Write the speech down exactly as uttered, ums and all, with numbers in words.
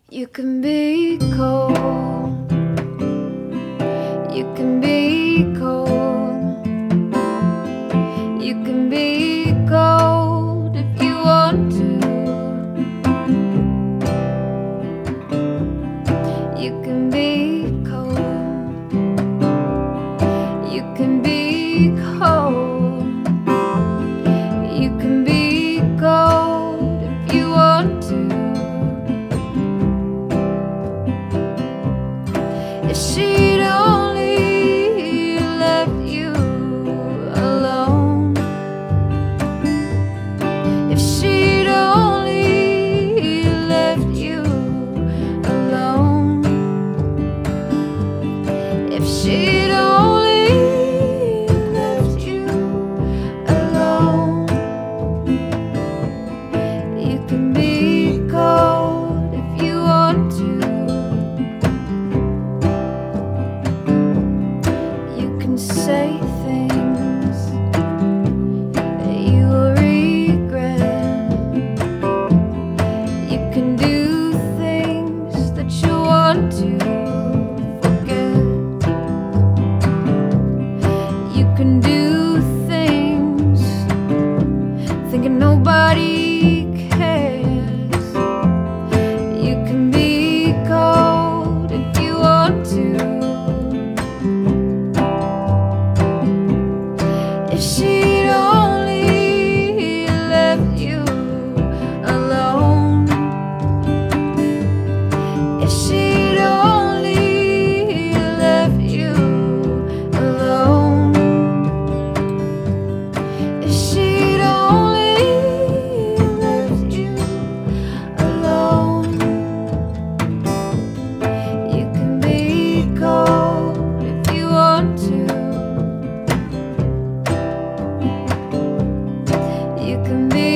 You can be cold. You can be cold. You can be cold if you want to. You can be cold. You can be cold. You can be cold if you want to. If she'd only left you alone, if she'd only left you alone, if she'd only left you alone, you can be cold if you want to. Say things that you will regret. You can do things that you want to forget. You can do things thinking nobody cares. You can be cold if you want to. If she'd only left you alone, if she'd only left you alone, if she'd only left you alone, you can be cold if you want to. You can be